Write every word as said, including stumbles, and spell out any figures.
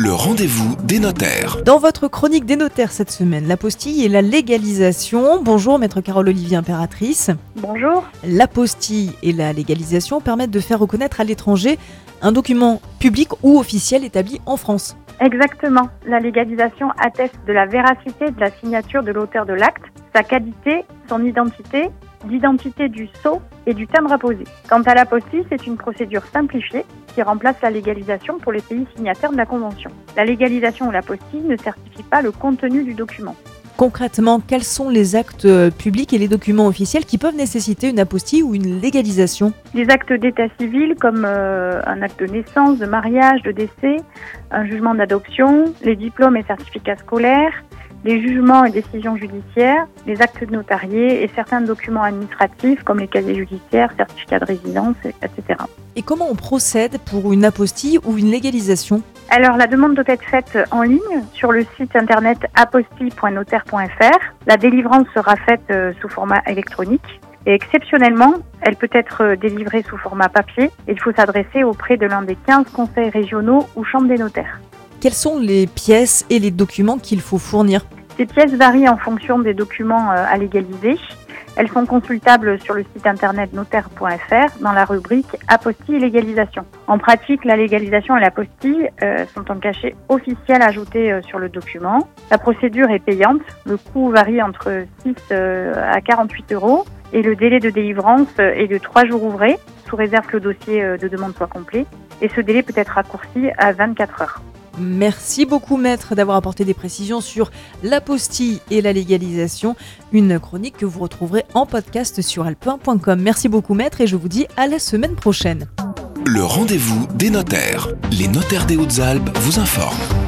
Le rendez-vous des notaires. Dans votre chronique des notaires cette semaine, l'apostille et la légalisation. Bonjour Maître Carole Olivier Impératrice. Bonjour. L'apostille et la légalisation permettent de faire reconnaître à l'étranger un document public ou officiel établi en France. Exactement. La légalisation atteste de la véracité de la signature de l'auteur de l'acte, sa qualité, son identité, l'identité du sceau et du timbre apposé. Quant à l'apostille, c'est une procédure simplifiée qui remplace la légalisation pour les pays signataires de la Convention. La légalisation ou l'apostille ne certifie pas le contenu du document. Concrètement, quels sont les actes publics et les documents officiels qui peuvent nécessiter une apostille ou une légalisation ? Les actes d'état civil comme euh, un acte de naissance, de mariage, de décès, un jugement d'adoption, les diplômes et certificats scolaires, les jugements et décisions judiciaires, les actes notariés et certains documents administratifs comme les casiers judiciaires, certificats de résidence, et cetera. Et comment on procède pour une apostille ou une légalisation ? Alors, la demande doit être faite en ligne sur le site internet apostille point notaire point f r. La délivrance sera faite sous format électronique et exceptionnellement, elle peut être délivrée sous format papier et il faut s'adresser auprès de l'un des quinze conseils régionaux ou chambres des notaires. Quelles sont les pièces et les documents qu'il faut fournir ? Ces pièces varient en fonction des documents à légaliser. Elles sont consultables sur le site internet notaire point f r dans la rubrique apostille et légalisation. En pratique, la légalisation et l'apostille euh, sont un cachet officiel ajouté euh, sur le document. La procédure est payante. Le coût varie entre six euh, à quarante-huit euros et le délai de délivrance est de trois jours ouvrés, sous réserve que le dossier euh, de demande soit complet. Et ce délai peut être raccourci à vingt-quatre heures. Merci beaucoup Maître d'avoir apporté des précisions sur l'apostille et la légalisation, une chronique que vous retrouverez en podcast sur alpin point com. Merci beaucoup Maître et je vous dis à la semaine prochaine. Le rendez-vous des notaires. Les notaires des Hautes-Alpes vous informent.